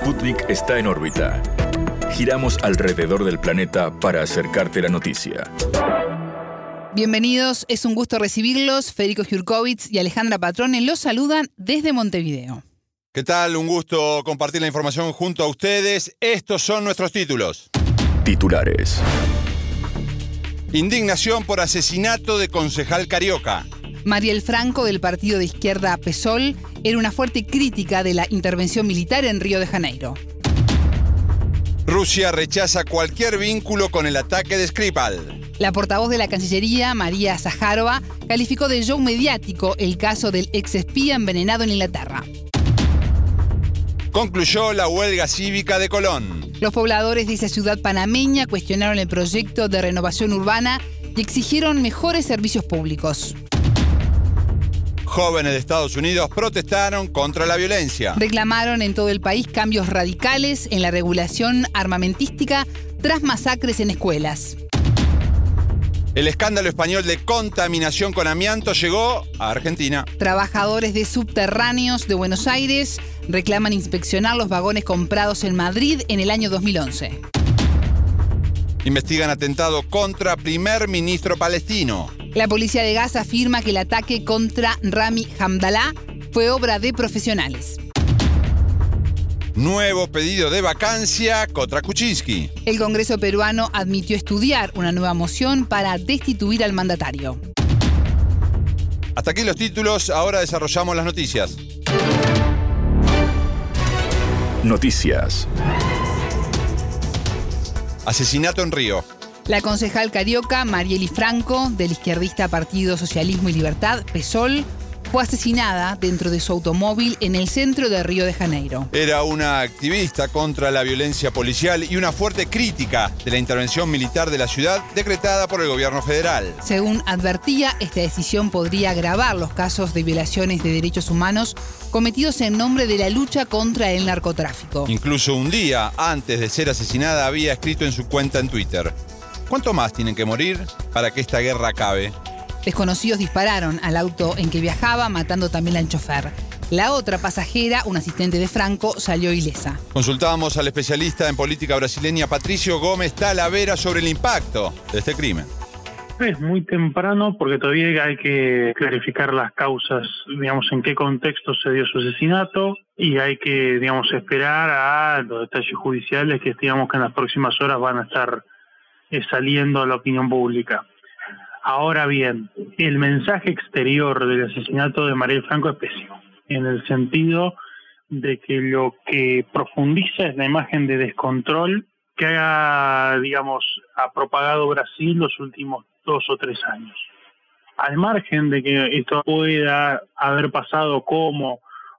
Sputnik está en órbita. Giramos alrededor del planeta para acercarte la noticia. Bienvenidos, es un gusto recibirlos. Federico Jurkovich y Alejandra Patrone los saludan desde Montevideo. ¿Qué tal? Un gusto compartir la información junto a ustedes. Estos son nuestros títulos. Titulares. Indignación por asesinato de concejal carioca. Mariel Franco, del partido de izquierda PSOL, era una fuerte crítica de la intervención militar en Río de Janeiro. Rusia rechaza cualquier vínculo con el ataque de Skripal. La portavoz de la Cancillería, María Zaharova, calificó de show mediático el caso del exespía envenenado en Inglaterra. Concluyó la huelga cívica de Colón. Los pobladores de esa ciudad panameña cuestionaron el proyecto de renovación urbana y exigieron mejores servicios públicos. Jóvenes de Estados Unidos protestaron contra la violencia. Reclamaron en todo el país cambios radicales en la regulación armamentística tras masacres en escuelas. El escándalo español de contaminación con amianto llegó a Argentina. Trabajadores de subterráneos de Buenos Aires reclaman inspeccionar los vagones comprados en Madrid en el año 2011. Investigan atentado contra primer ministro palestino. La policía de Gaza afirma que el ataque contra Rami Hamdallah fue obra de profesionales. Nuevo pedido de vacancia contra Kuczynski. El Congreso peruano admitió estudiar una nueva moción para destituir al mandatario. Hasta aquí los títulos, ahora desarrollamos las noticias. Noticias. Asesinato en Río. La concejal carioca Mariel Franco, del izquierdista Partido Socialismo y Libertad, PSOL, fue asesinada dentro de su automóvil en el centro de Río de Janeiro. Era una activista contra la violencia policial y una fuerte crítica de la intervención militar de la ciudad decretada por el gobierno federal. Según advertía, esta decisión podría agravar los casos de violaciones de derechos humanos cometidos en nombre de la lucha contra el narcotráfico. Incluso un día antes de ser asesinada había escrito en su cuenta en Twitter: ¿cuánto más tienen que morir para que esta guerra acabe? Desconocidos dispararon al auto en que viajaba, matando también al chofer. La otra pasajera, un asistente de Franco, salió ilesa. Consultábamos al especialista en política brasileña Patricio Gómez Talavera sobre el impacto de este crimen. Es muy temprano porque todavía hay que clarificar las causas, digamos, en qué contexto se dio su asesinato, y hay que, digamos, esperar a los detalles judiciales que, digamos, que en las próximas horas van a estar saliendo a la opinión pública. Ahora bien, el mensaje exterior del asesinato de Mariel Franco es pésimo, en el sentido de que lo que profundiza es la imagen de descontrol que ha propagado Brasil los últimos 2 o 3 años. Al margen de que esto pueda haber pasado como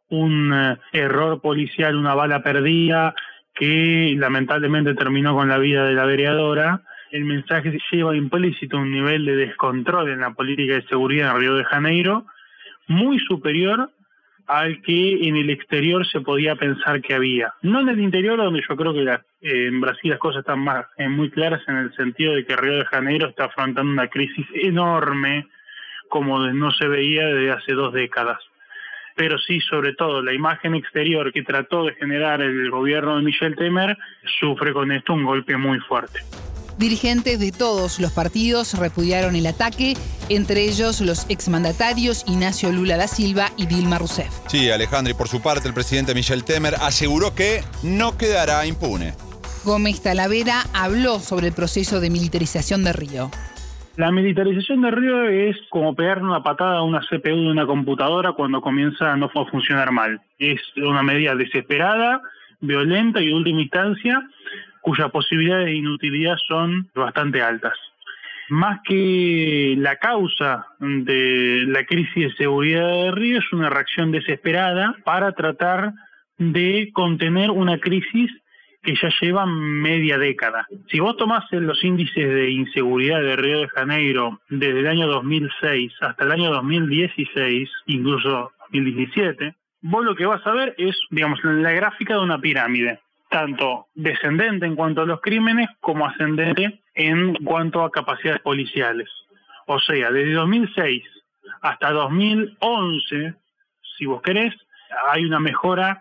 un error policial, una bala perdida, que lamentablemente terminó con la vida de la vereadora, el mensaje lleva implícito un nivel de descontrol en la política de seguridad en Río de Janeiro muy superior al que en el exterior se podía pensar que había. No en el interior, donde yo creo que en Brasil las cosas están muy claras, en el sentido de que Río de Janeiro está afrontando una crisis enorme como no se veía desde hace 2 décadas. Pero sí, sobre todo, la imagen exterior que trató de generar el gobierno de Michel Temer sufre con esto un golpe muy fuerte. Dirigentes de todos los partidos repudiaron el ataque, entre ellos los exmandatarios Ignacio Lula da Silva y Dilma Rousseff. Sí, Alejandro, y por su parte el presidente Michel Temer aseguró que no quedará impune. Gómez Talavera habló sobre el proceso de militarización de Río. La militarización de Río es como pegar una patada a una CPU de una computadora cuando comienza a no funcionar mal. Es una medida desesperada, violenta y de última instancia, cuyas posibilidades de inutilidad son bastante altas. Más que la causa de la crisis de seguridad de Río, es una reacción desesperada para tratar de contener una crisis que ya lleva media década. Si vos tomás los índices de inseguridad de Río de Janeiro desde el año 2006 hasta el año 2016, incluso 2017, vos lo que vas a ver es, digamos, la gráfica de una pirámide, tanto descendente en cuanto a los crímenes como ascendente en cuanto a capacidades policiales. O sea, desde 2006 hasta 2011, si vos querés, hay una mejora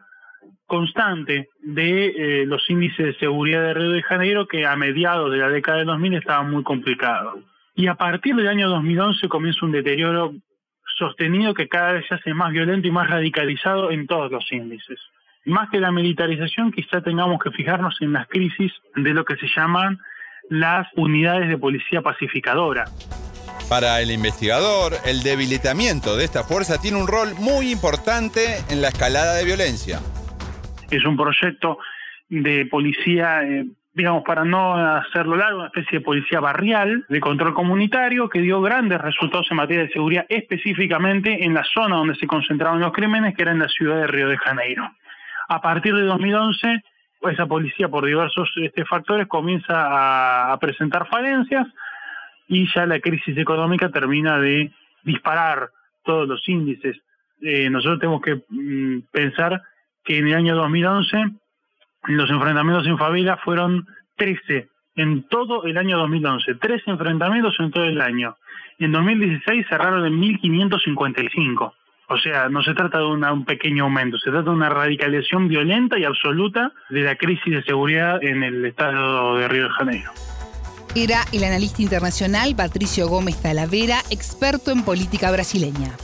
constante de los índices de seguridad de Río de Janeiro, que a mediados de la década de 2000 estaban muy complicados. Y a partir del año 2011 comienza un deterioro sostenido que cada vez se hace más violento y más radicalizado en todos los índices. Más que la militarización, quizá tengamos que fijarnos en las crisis de lo que se llaman las unidades de policía pacificadora. Para el investigador, el debilitamiento de esta fuerza tiene un rol muy importante en la escalada de violencia. Es un proyecto de policía, digamos, para no hacerlo largo, una especie de policía barrial de control comunitario que dio grandes resultados en materia de seguridad, específicamente en la zona donde se concentraban los crímenes, que era en la ciudad de Río de Janeiro. A partir de 2011, esa policía, por diversos factores, comienza a presentar falencias y ya la crisis económica termina de disparar todos los índices. Nosotros tenemos que pensar que en el año 2011 los enfrentamientos en favela fueron 13 en todo el año 2011, 13 enfrentamientos en todo el año. En 2016 cerraron en 1.555. O sea, no se trata de un pequeño aumento, se trata de una radicalización violenta y absoluta de la crisis de seguridad en el estado de Río de Janeiro. Era el analista internacional Patricio Gómez Talavera, experto en política brasileña.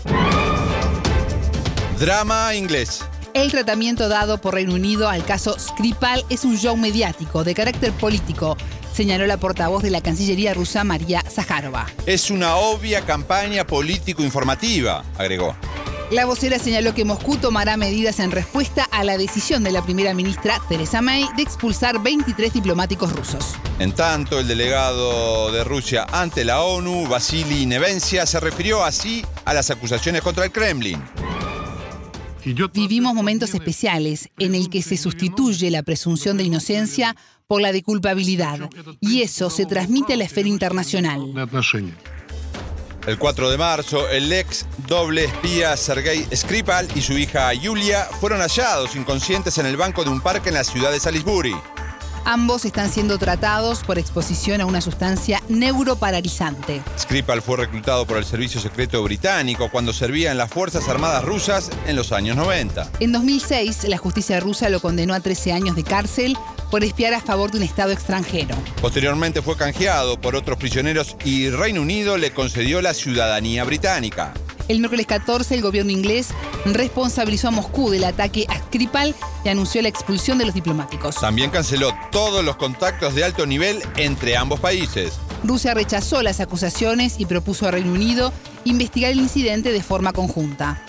Drama inglés. El tratamiento dado por Reino Unido al caso Skripal es un show mediático de carácter político, señaló la portavoz de la Cancillería rusa María Zakharova. Es una obvia campaña político-informativa, agregó. La vocera señaló que Moscú tomará medidas en respuesta a la decisión de la primera ministra Theresa May de expulsar 23 diplomáticos rusos. En tanto, el delegado de Rusia ante la ONU, Vasily Nevencia, se refirió así a las acusaciones contra el Kremlin. Vivimos momentos especiales en el que se sustituye la presunción de inocencia por la de culpabilidad, y eso se transmite a la esfera internacional. El 4 de marzo, el ex doble espía Sergei Skripal y su hija Yulia fueron hallados inconscientes en el banco de un parque en la ciudad de Salisbury. Ambos están siendo tratados por exposición a una sustancia neuroparalizante. Skripal fue reclutado por el Servicio Secreto Británico cuando servía en las Fuerzas Armadas rusas en los años 90. En 2006, la justicia rusa lo condenó a 13 años de cárcel por espiar a favor de un Estado extranjero. Posteriormente fue canjeado por otros prisioneros y Reino Unido le concedió la ciudadanía británica. El miércoles 14, el gobierno inglés responsabilizó a Moscú del ataque a Skripal y anunció la expulsión de los diplomáticos. También canceló todos los contactos de alto nivel entre ambos países. Rusia rechazó las acusaciones y propuso a Reino Unido investigar el incidente de forma conjunta.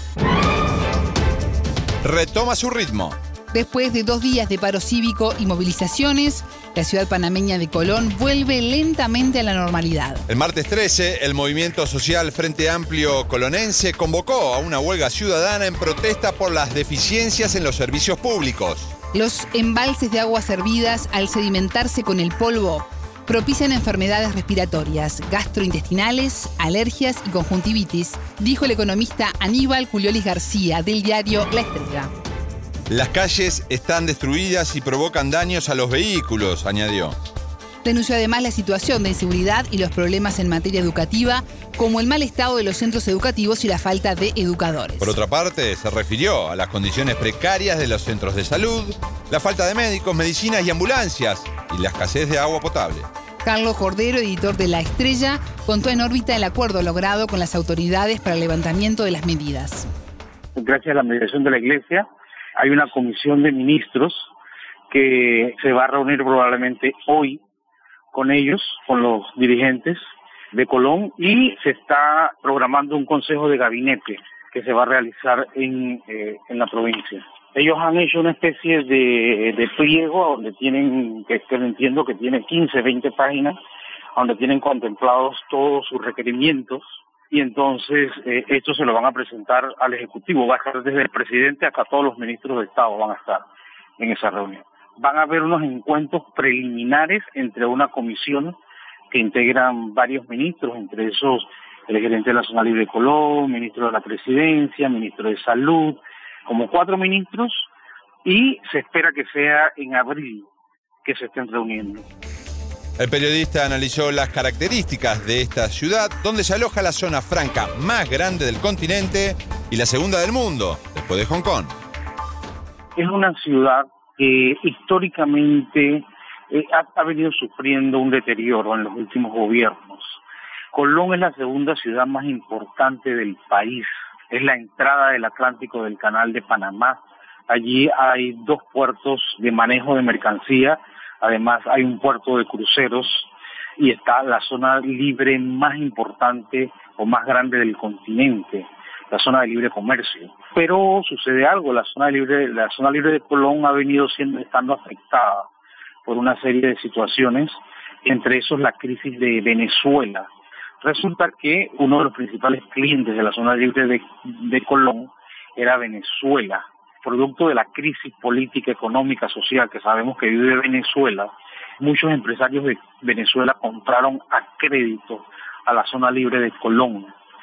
Retoma su ritmo. Después de 2 días de paro cívico y movilizaciones, la ciudad panameña de Colón vuelve lentamente a la normalidad. El martes 13, el movimiento social Frente Amplio colonense convocó a una huelga ciudadana en protesta por las deficiencias en los servicios públicos. Los embalses de aguas hervidas, al sedimentarse con el polvo, propician enfermedades respiratorias, gastrointestinales, alergias y conjuntivitis, dijo el economista Aníbal Culiolis García del diario La Estrella. Las calles están destruidas y provocan daños a los vehículos, añadió. Denunció además la situación de inseguridad y los problemas en materia educativa, como el mal estado de los centros educativos y la falta de educadores. Por otra parte, se refirió a las condiciones precarias de los centros de salud, la falta de médicos, medicinas y ambulancias y la escasez de agua potable. Carlos Cordero, editor de La Estrella, contó en órbita el acuerdo logrado con las autoridades para el levantamiento de las medidas. Gracias a la mediación de la Iglesia, hay una comisión de ministros que se va a reunir probablemente hoy con ellos, con los dirigentes de Colón, y se está programando un consejo de gabinete que se va a realizar en la provincia. Ellos han hecho una especie de pliego donde tienen, que entiendo que tiene 15, 20 páginas, donde tienen contemplados todos sus requerimientos. Y entonces esto se lo van a presentar al Ejecutivo, va a estar desde el presidente hasta todos los ministros de Estado van a estar en esa reunión. Van a haber unos encuentros preliminares entre una comisión que integran varios ministros, entre esos el gerente nacional Libre Colón, ministro de la Presidencia, ministro de Salud, como 4 ministros, y se espera que sea en abril que se estén reuniendo. El periodista analizó las características de esta ciudad, donde se aloja la zona franca más grande del continente y la segunda del mundo, después de Hong Kong. es una ciudad que históricamente ha venido sufriendo un deterioro en los últimos gobiernos. Colón es la segunda ciudad más importante del país, es la entrada del Atlántico del Canal de Panamá. Allí hay 2 puertos de manejo de mercancía, además hay un puerto de cruceros y está la zona libre más importante o más grande del continente, la zona de libre comercio. Pero sucede algo, la zona libre de Colón ha venido estando afectada por una serie de situaciones, entre esos la crisis de Venezuela. Resulta que uno de los principales clientes de la zona libre de Colón era Venezuela. Producto de la crisis política, económica, social que sabemos que vive Venezuela, muchos empresarios de Venezuela compraron a crédito a la zona libre de Colón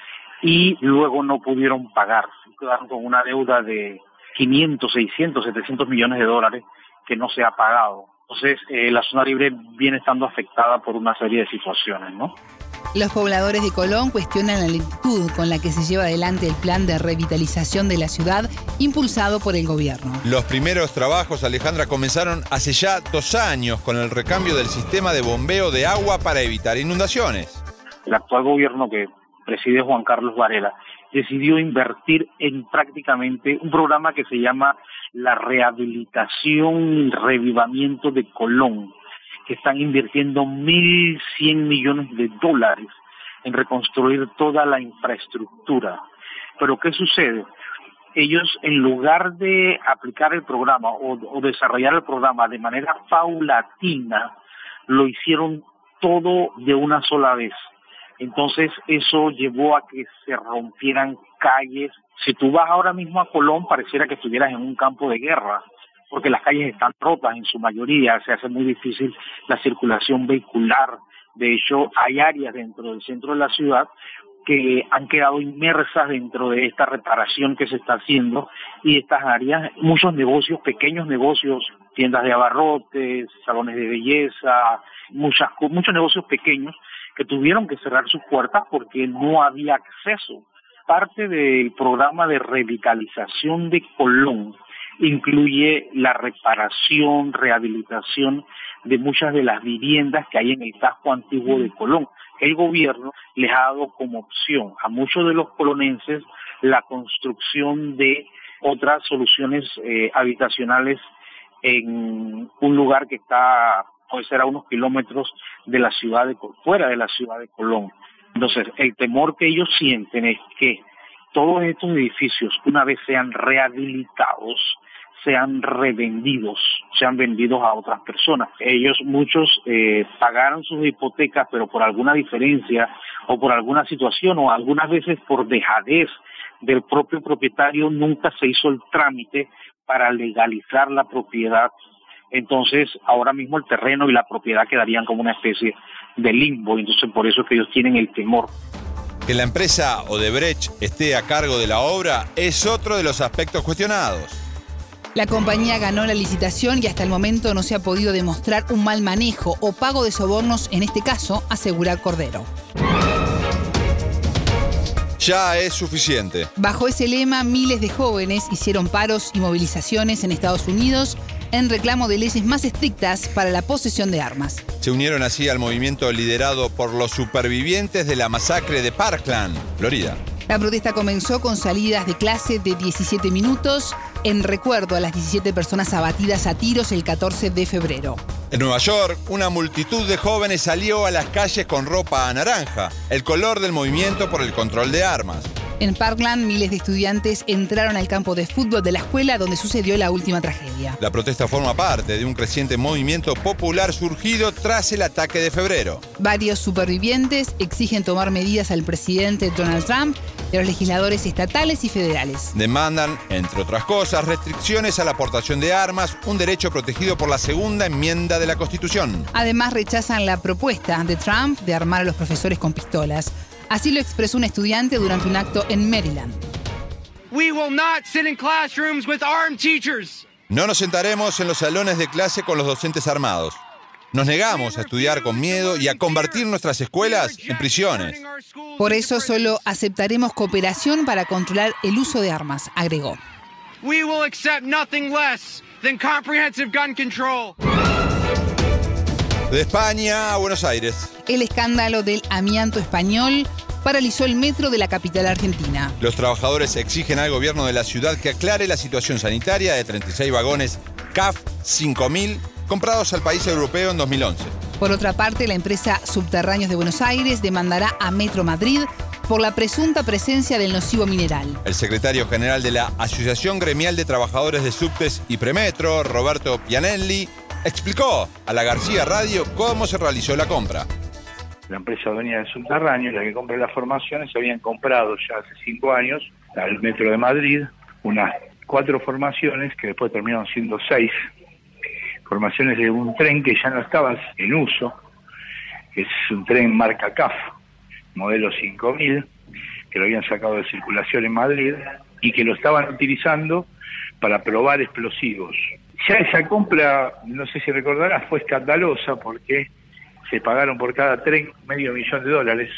y luego no pudieron pagar. Quedaron con una deuda de 500, 600, 700 millones de dólares que no se ha pagado. Entonces, la zona libre viene estando afectada por una serie de situaciones, ¿no? Los pobladores de Colón cuestionan la lentitud con la que se lleva adelante el plan de revitalización de la ciudad impulsado por el gobierno. Los primeros trabajos, Alejandra, comenzaron hace ya 2 años con el recambio del sistema de bombeo de agua para evitar inundaciones. El actual gobierno que preside Juan Carlos Varela decidió invertir en prácticamente un programa que se llama la rehabilitación y revivamiento de Colón, que están invirtiendo 1.100 millones de dólares en reconstruir toda la infraestructura. Pero ¿qué sucede? Ellos, en lugar de aplicar el programa o desarrollar el programa de manera paulatina, lo hicieron todo de una sola vez. Entonces eso llevó a que se rompieran calles. Si tú vas ahora mismo a Colón, pareciera que estuvieras en un campo de guerra, porque las calles están rotas en su mayoría, se hace muy difícil la circulación vehicular. De hecho, hay áreas dentro del centro de la ciudad que han quedado inmersas dentro de esta reparación que se está haciendo, y estas áreas, muchos negocios, pequeños negocios, tiendas de abarrotes, salones de belleza, muchos negocios pequeños que tuvieron que cerrar sus puertas porque no había acceso. Parte del programa de revitalización de Colón incluye la reparación, rehabilitación de muchas de las viviendas que hay en el casco antiguo de Colón. El gobierno les ha dado como opción a muchos de los colonenses la construcción de otras soluciones habitacionales en un lugar que puede ser a unos kilómetros de la ciudad fuera de la ciudad de Colón. Entonces, el temor que ellos sienten es que todos estos edificios, una vez sean rehabilitados, sean revendidos, sean vendidos a otras personas. Muchos pagaron sus hipotecas, pero por alguna diferencia o por alguna situación o algunas veces por dejadez del propio propietario, nunca se hizo el trámite para legalizar la propiedad. Entonces, ahora mismo el terreno y la propiedad quedarían como una especie de limbo. Entonces, por eso es que ellos tienen el temor. Que la empresa Odebrecht esté a cargo de la obra es otro de los aspectos cuestionados. La compañía ganó la licitación y hasta el momento no se ha podido demostrar un mal manejo o pago de sobornos en este caso, asegura Cordero. Ya es suficiente. Bajo ese lema, miles de jóvenes hicieron paros y movilizaciones en Estados Unidos en reclamo de leyes más estrictas para la posesión de armas. Se unieron así al movimiento liderado por los supervivientes de la masacre de Parkland, Florida. La protesta comenzó con salidas de clase de 17 minutos en recuerdo a las 17 personas abatidas a tiros el 14 de febrero. En Nueva York, una multitud de jóvenes salió a las calles con ropa naranja, el color del movimiento por el control de armas. En Parkland, miles de estudiantes entraron al campo de fútbol de la escuela donde sucedió la última tragedia. La protesta forma parte de un creciente movimiento popular surgido tras el ataque de febrero. Varios supervivientes exigen tomar medidas al presidente Donald Trump y a los legisladores estatales y federales. Demandan, entre otras cosas, restricciones a la aportación de armas, un derecho protegido por la segunda enmienda de la Constitución. Además, rechazan la propuesta de Trump de armar a los profesores con pistolas. Así lo expresó un estudiante durante un acto en Maryland. No nos sentaremos en los salones de clase con los docentes armados. Nos negamos a estudiar con miedo y a convertir nuestras escuelas en prisiones. Por eso solo aceptaremos cooperación para controlar el uso de armas, agregó. we will accept nothing less than comprehensive gun control. De España a Buenos Aires. El escándalo del amianto español paralizó el metro de la capital argentina. Los trabajadores exigen al gobierno de la ciudad que aclare la situación sanitaria de 36 vagones CAF 5000 comprados al país europeo en 2011. Por otra parte, la empresa Subterráneos de Buenos Aires demandará a Metro Madrid por la presunta presencia del nocivo mineral. El secretario general de la Asociación Gremial de Trabajadores de Subtes y Premetro, Roberto Pianelli, explicó a la García Radio cómo se realizó la compra. La empresa dueña del Subterráneo, la que compra las formaciones, habían comprado ya hace 5 años al Metro de Madrid unas 4 formaciones que después terminaron siendo 6 formaciones de un tren que ya no estaba en uso, que es un tren marca CAF, modelo 5000, que lo habían sacado de circulación en Madrid y que lo estaban utilizando para probar explosivos. Ya esa compra, no sé si recordarás, fue escandalosa porque se pagaron por cada tren $500,000.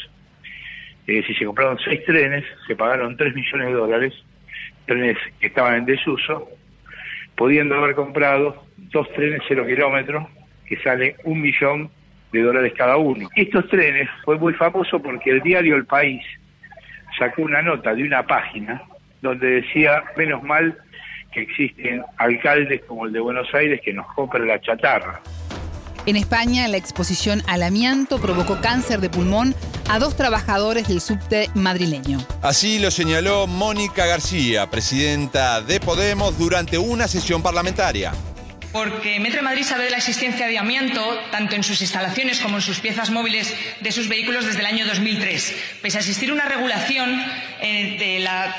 Si se compraron 6 trenes, se pagaron $3 millones, trenes que estaban en desuso, pudiendo haber comprado 2 trenes 0 kilómetros que salen $1 millón cada uno. Estos trenes fue muy famoso porque el diario El País sacó una nota de una página donde decía, menos mal que existen alcaldes como el de Buenos Aires que nos compran la chatarra. En España, la exposición al amianto provocó cáncer de pulmón a 2 trabajadores del subte madrileño. Así lo señaló Mónica García, presidenta de Podemos, durante una sesión parlamentaria. Porque Metro de Madrid sabe de la existencia de amianto, tanto en sus instalaciones como en sus piezas móviles de sus vehículos desde el año 2003. Pese a existir una regulación de la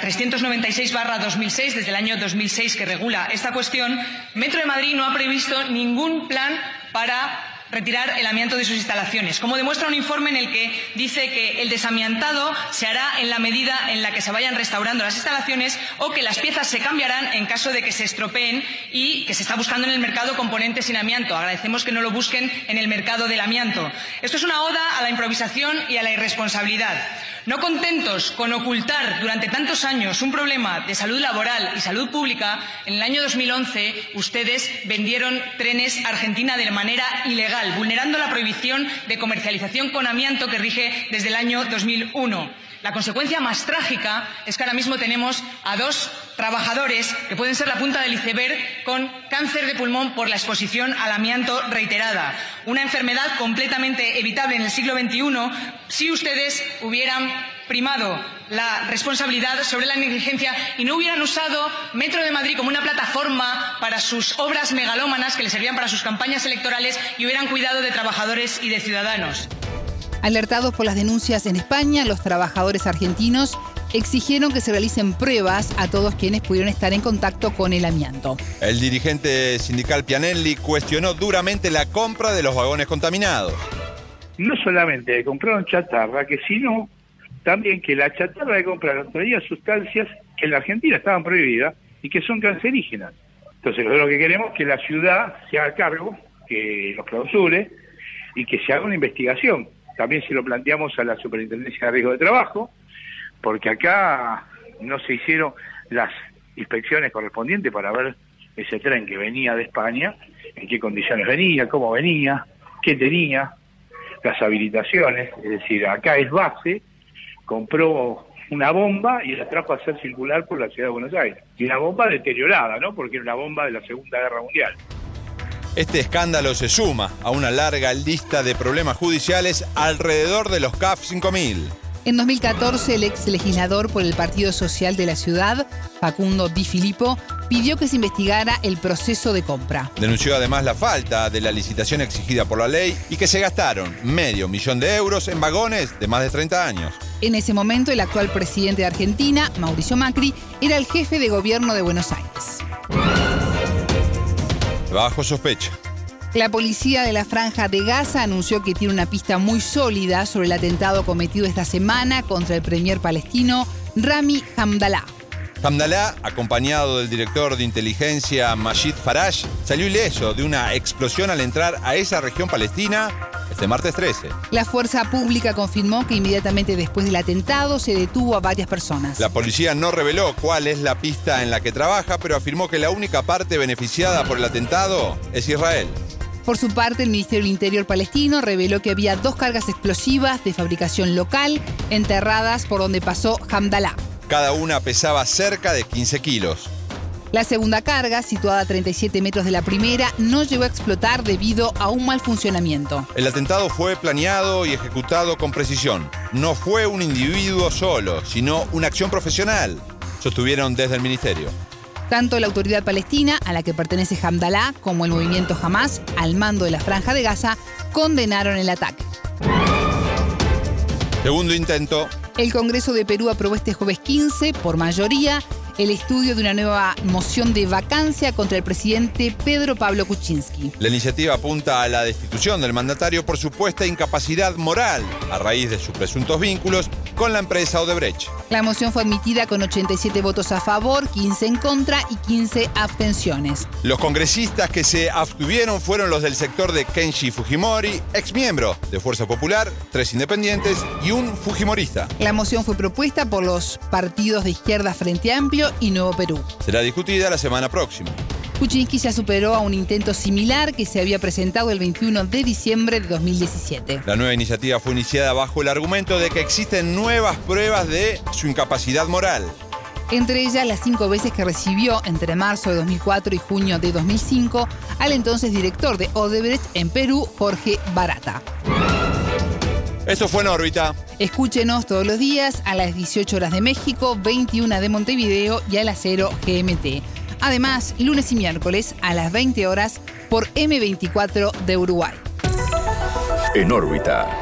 396/2006, desde el año 2006, que regula esta cuestión, Metro de Madrid no ha previsto ningún plan para retirar el amianto de sus instalaciones, como demuestra un informe en el que dice que el desamiantado se hará en la medida en la que se vayan restaurando las instalaciones o que las piezas se cambiarán en caso de que se estropeen y que se está buscando en el mercado componentes sin amianto. Agradecemos que no lo busquen en el mercado del amianto. Esto es una oda a la improvisación y a la irresponsabilidad. No contentos con ocultar durante tantos años un problema de salud laboral y salud pública, en el año 2011 ustedes vendieron trenes a Argentina de manera ilegal, vulnerando la prohibición de comercialización con amianto que rige desde el año 2001. La consecuencia más trágica es que ahora mismo tenemos a 2 trabajadores que pueden ser la punta del iceberg con cáncer de pulmón por la exposición al amianto reiterada. Una enfermedad completamente evitable en el siglo XXI si ustedes hubieran primado la responsabilidad sobre la negligencia y no hubieran usado Metro de Madrid como una plataforma para sus obras megalómanas que les servían para sus campañas electorales y hubieran cuidado de trabajadores y de ciudadanos. Alertados por las denuncias en España, los trabajadores argentinos exigieron que se realicen pruebas a todos quienes pudieron estar en contacto con el amianto. El dirigente sindical Pianelli cuestionó duramente la compra de los vagones contaminados. No solamente compraron chatarra, que sino también que la chatarra que compraron traía sustancias que en la Argentina estaban prohibidas y que son cancerígenas. Entonces, lo que queremos es que la ciudad se haga cargo, que los clausure y que se haga una investigación. También se lo planteamos a la Superintendencia de Riesgo de Trabajo, porque acá no se hicieron las inspecciones correspondientes para ver ese tren que venía de España, en qué condiciones venía, cómo venía, qué tenía, las habilitaciones. Es decir, acá es base, compró una bomba y la trajo a hacer circular por la ciudad de Buenos Aires. Y una bomba deteriorada, ¿no? Porque era una bomba de la Segunda Guerra Mundial. Este escándalo se suma a una larga lista de problemas judiciales alrededor de los CAF 5000. En 2014, el ex legislador por el Partido Social de la Ciudad, Facundo Di Filippo, pidió que se investigara el proceso de compra. Denunció además la falta de la licitación exigida por la ley y que se gastaron €500,000 en vagones de más de 30 años. En ese momento, el actual presidente de Argentina, Mauricio Macri, era el jefe de gobierno de Buenos Aires. Bajo sospecha. La policía de la Franja de Gaza anunció que tiene una pista muy sólida sobre el atentado cometido esta semana contra el premier palestino Rami Hamdallah. Hamdallah, acompañado del director de inteligencia Majid Faraj, salió ileso de una explosión al entrar a esa región palestina este martes 13. La fuerza pública confirmó que inmediatamente después del atentado se detuvo a varias personas. La policía no reveló cuál es la pista en la que trabaja, pero afirmó que la única parte beneficiada por el atentado es Israel. Por su parte, el Ministerio del Interior palestino reveló que había 2 cargas explosivas de fabricación local enterradas por donde pasó Hamdallah. Cada una pesaba cerca de 15 kilos. La segunda carga, situada a 37 metros de la primera, no llegó a explotar debido a un mal funcionamiento. El atentado fue planeado y ejecutado con precisión. No fue un individuo solo, sino una acción profesional, sostuvieron desde el ministerio. Tanto la autoridad palestina, a la que pertenece Hamdallah, como el movimiento Hamas, al mando de la Franja de Gaza, condenaron el ataque. Segundo intento. El Congreso de Perú aprobó este jueves 15, por mayoría, el estudio de una nueva moción de vacancia contra el presidente Pedro Pablo Kuczynski. La iniciativa apunta a la destitución del mandatario por supuesta incapacidad moral a raíz de sus presuntos vínculos con la empresa Odebrecht. La moción fue admitida con 87 votos a favor, 15 en contra y 15 abstenciones. Los congresistas que se abstuvieron fueron los del sector de Kenshi Fujimori, exmiembro de Fuerza Popular, 3 independientes y un fujimorista. La moción fue propuesta por los partidos de izquierda Frente Amplio y Nuevo Perú. Será discutida la semana próxima. Kuczynski ya superó a un intento similar que se había presentado el 21 de diciembre de 2017. La nueva iniciativa fue iniciada bajo el argumento de que existen nuevas pruebas de su incapacidad moral. Entre ellas, las 5 veces que recibió entre marzo de 2004 y junio de 2005 al entonces director de Odebrecht en Perú, Jorge Barata. Esto fue En órbita. Escúchenos todos los días a las 18 horas de México, 21 de Montevideo y a las 0 GMT. Además, lunes y miércoles a las 20 horas por M24 de Uruguay. En órbita.